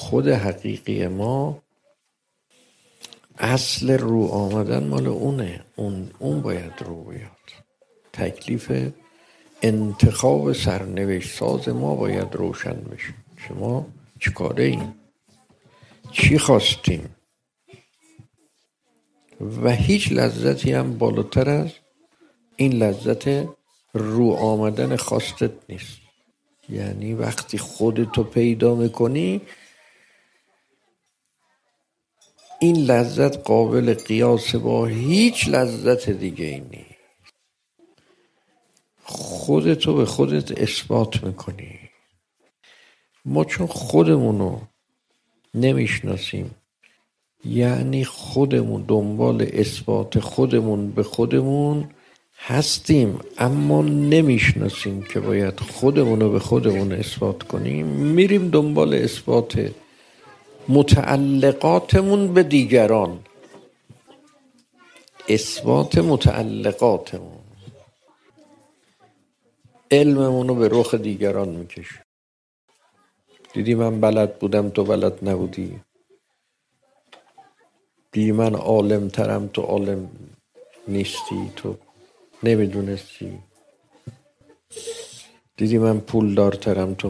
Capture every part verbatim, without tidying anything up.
خود حقیقی ما اصل رو آمدن مال اونه، اون اون باید رو بیاد. تکلیف انتخاب سرنوشت ساز ما باید روشن بشه. شما چی کاره این؟ چی خواستیم؟ و هیچ لذتی هم بالاتر از این لذت رو آمدن خواستت نیست. یعنی وقتی خودتو پیدا میکنی این لذت قابل قیاس با هیچ لذت دیگه ای نیست. خودتو به خودت اثبات میکنی. ما چون خودمونو نمیشناسیم، یعنی خودمون دنبال اثبات خودمون به خودمون هستیم اما نمیشناسیم که باید خودمونو به خودمون اثبات کنیم، میریم دنبال اثبات متعلقاتمون به دیگران. اثبات متعلقاتمون، علممونو به رخ دیگران میکشیم. دیدی من بلد بودم تو بلد نبودی، دیدی من عالم ترم تو عالم نیستی، تو نمیدونستی، دیدی من پول دارترم تو.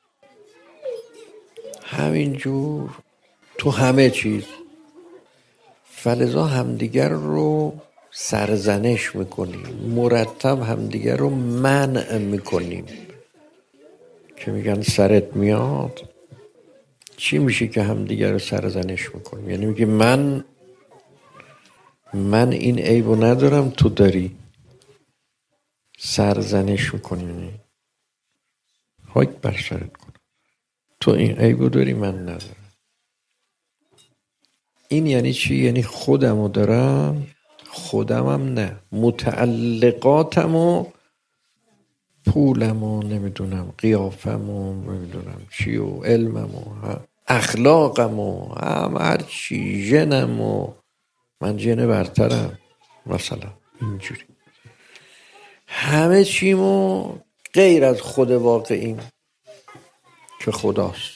همینجور تو همه چیز. فلذا همدیگر رو سرزنش میکنیم، مرتب همدیگر رو منع میکنیم. که میگن سرت میاد، چی میشه که همدیگر رو سرزنش میکنیم؟ یعنی میگه من من این عیبو ندارم تو داری. سرزنش میکنیم، خاک بر سرت کنم، تو این عیبو داری من ندارم. این یعنی چی؟ یعنی خودمو دارم، خودمم نه، متعلقاتمو، پولمو، نمیدونم قیافمو، نمیدونم چی و علممو، اخلاقمو، هم هر چی، ژنمو، من ژن برترم مثلا، اینجوری همه چیمو غیر از خود واقعیم که خداست.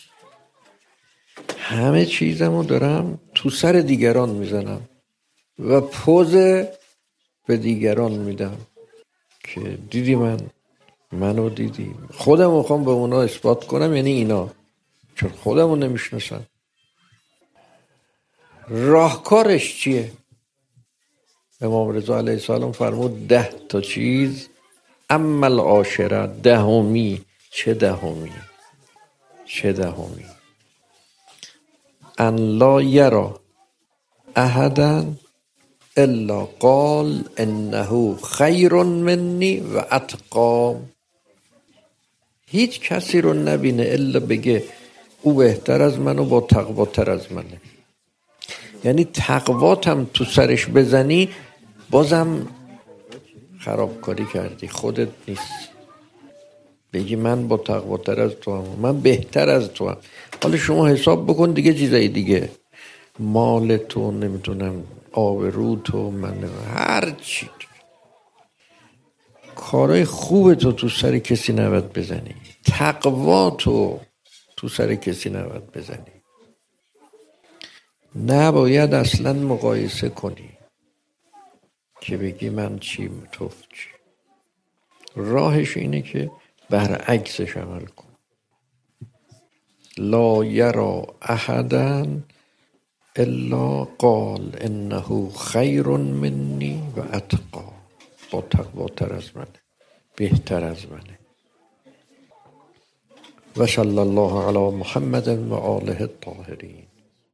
همه چیزمو دارم تو سر دیگران میزنم و پوز به دیگران میدم که دیدی من، منو دیدی. خودم میخوام به اونا اثبات کنم، یعنی اینا، چون خودمو نمیشناسم. راهکارش چیه؟ امام رضا علیه السلام فرمود ده تا چیز، اما العاشره، دهمی. چه دهمی؟ چه دهمی؟ ان لا یرا احدا الا قال انه خیر منی و اتقی. هیچ کسی رو نبینه الا بگه او بهتر از من و با تقواتر از منه. یعنی تقواتم تو سرش بزنی بازم خرابکاری کردی، خودت نیست. بگی من با تقواتر از تو هم، من بهتر از تو هم. حالا شما حساب بکن دیگه، چیزای دیگه، مال تو، نمیدونم آبرو تو، من هر چی، کارهای خوب تو تو سر کسی نباید بزنی، تقوا تو تو سر کسی نباید بزنی. نباید اصلا مقایسه کنی که بگی من چی تو چی. راهش اینه که برعکسش عمل کن. لا یرا احدا الا قال انه خیر منی و اتقی. با تقواتر از منه، بهتر از منه. و صلی الله علی محمد و آله الطاهرین.